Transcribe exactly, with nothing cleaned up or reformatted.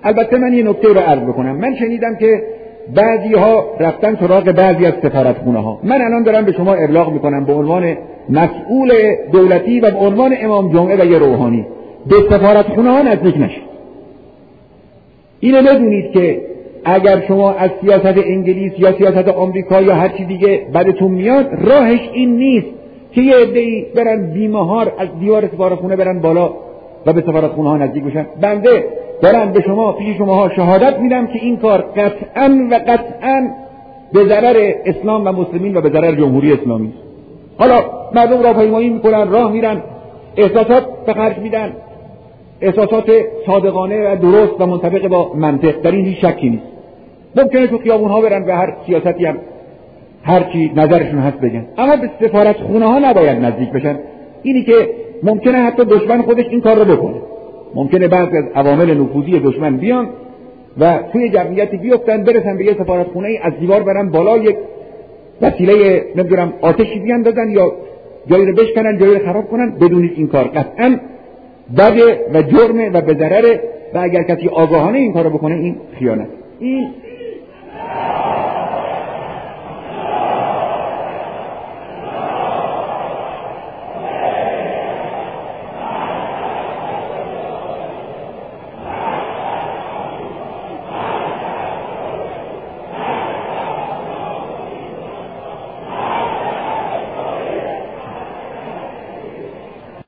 البته من یه نکته رو عرض بکنم. من شنیدم که بعضی ها رفتن سراغ بعضی از سفارتخونه ها. من الان دارم به شما ابلاغ میکنم به عنوان مسئول دولتی و به عنوان امام جمعه و یه روحانی، به سفارتخونه ها نزدیک نشید. اینو بدونید که اگر شما از سیاست انگلیس یا سیاست آمریکا یا هر چی دیگه بدتون میاد، راهش این نیست که یه عده‌ای برن بیمهار از دیوار سفارتخونه برن بالا و به سفارتخونه ها نزدیک بشن. بنده دارم به شما پیش شماها شهادت میدم که این کار قطعاً و قطعاً به ضرر اسلام و مسلمین و به ضرر جمهوری اسلامی است. حالا مردم راهپیمایی میکنن، راه میرن، احساسات به خرج میدن، احساسات صادقانه و درست و منطبق با منطق، در این هیچ شکی نیست. ممکنه تو خیابون‌ها برن و هر سیاستی هم هر چی نظرشون هست بگن، اما به سفارتخونه ها نباید نزدیک بشن. اینی که ممکنه حتی دشمن خودش این کار رو بکنه، ممکنه بعضی از عوامل نفوذی دشمن بیان و توی جمعیتی بیفتن، برسن به یه سفارتخونه ای، از دیوار برن بالا، یک وسیله نمیدونم آتشی بیاندازن یا جایی رو بشکنن، جایی رو خراب کنن. بدونید این کار قطعاً بده و جرمه و به ضرره و اگر کسی آگاهانه این کارو بکنه این خیانت. این